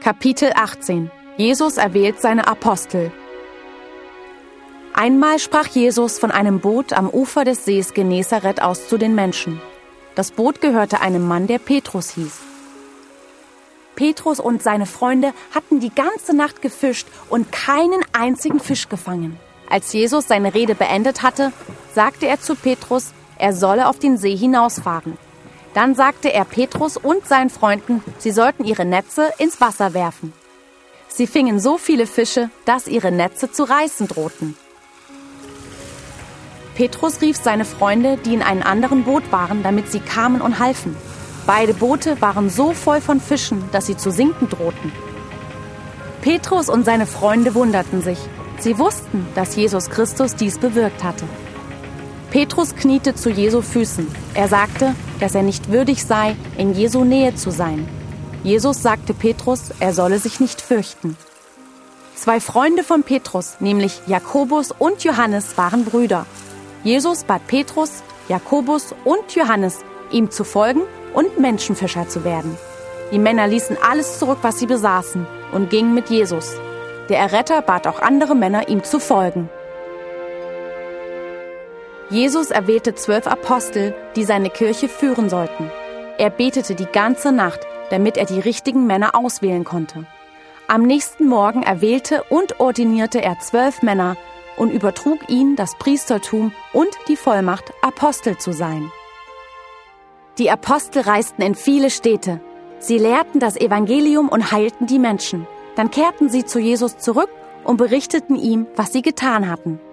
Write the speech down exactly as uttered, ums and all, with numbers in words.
Kapitel achtzehn. Jesus erwählt seine Apostel. Einmal sprach Jesus von einem Boot am Ufer des Sees Genezareth aus zu den Menschen. Das Boot gehörte einem Mann, der Petrus hieß. Petrus und seine Freunde hatten die ganze Nacht gefischt und keinen einzigen Fisch gefangen. Als Jesus seine Rede beendet hatte, sagte er zu Petrus, er solle auf den See hinausfahren. Dann sagte er Petrus und seinen Freunden, sie sollten ihre Netze ins Wasser werfen. Sie fingen so viele Fische, dass ihre Netze zu reißen drohten. Petrus rief seine Freunde, die in einem anderen Boot waren, damit sie kamen und halfen. Beide Boote waren so voll von Fischen, dass sie zu sinken drohten. Petrus und seine Freunde wunderten sich. Sie wussten, dass Jesus Christus dies bewirkt hatte. Petrus kniete zu Jesu Füßen. Er sagte, dass er nicht würdig sei, in Jesu Nähe zu sein. Jesus sagte Petrus, er solle sich nicht fürchten. Zwei Freunde von Petrus, nämlich Jakobus und Johannes, waren Brüder. Jesus bat Petrus, Jakobus und Johannes, ihm zu folgen und Menschenfischer zu werden. Die Männer ließen alles zurück, was sie besaßen, und gingen mit Jesus. Der Erretter bat auch andere Männer, ihm zu folgen. Jesus erwählte zwölf Apostel, die seine Kirche führen sollten. Er betete die ganze Nacht, damit er die richtigen Männer auswählen konnte. Am nächsten Morgen erwählte und ordinierte er zwölf Männer und übertrug ihnen das Priestertum und die Vollmacht, Apostel zu sein. Die Apostel reisten in viele Städte. Sie lehrten das Evangelium und heilten die Menschen. Dann kehrten sie zu Jesus zurück und berichteten ihm, was sie getan hatten.